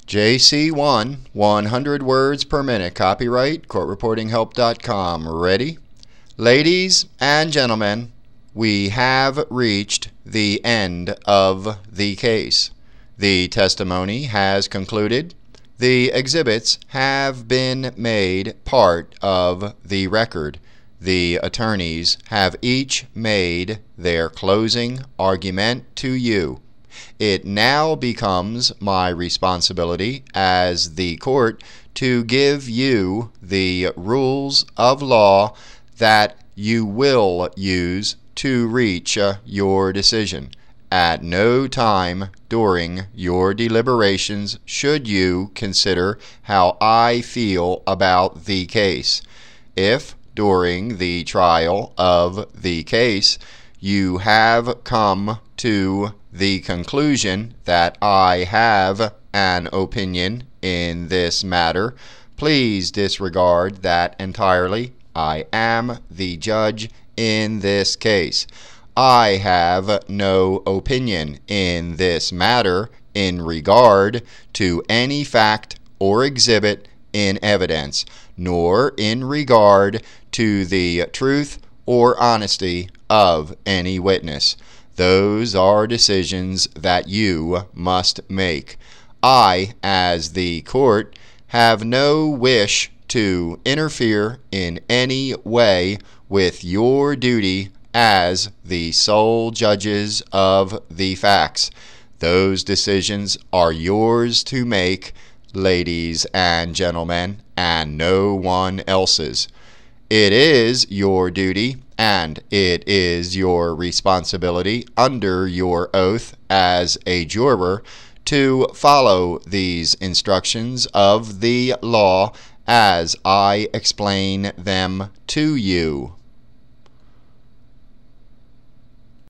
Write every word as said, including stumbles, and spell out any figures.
J C one, one hundred words per minute. Copyright court reporting help dot com. Ready? Ladies and gentlemen, we have reached the end of the case. The testimony has concluded. The exhibits have been made part of the record. The attorneys have each made their closing argument to you. It now becomes my responsibility as the court to give you the rules of law that you will use to reach uh, your decision. At no time during your deliberations should you consider how I feel about the case. If during the trial of the case you have come to the conclusion that I have an opinion in this matter, please disregard that entirely. I am the judge in this case. I have no opinion in this matter in regard to any fact or exhibit in evidence, nor in regard to the truth or honesty of any witness. Those are decisions that you must make. I, as the court, have no wish to interfere in any way with your duty as the sole judges of the facts. Those decisions are yours to make, ladies and gentlemen, and no one else's. It is your duty and it is your responsibility under your oath as a juror to follow these instructions of the law as I explain them to you.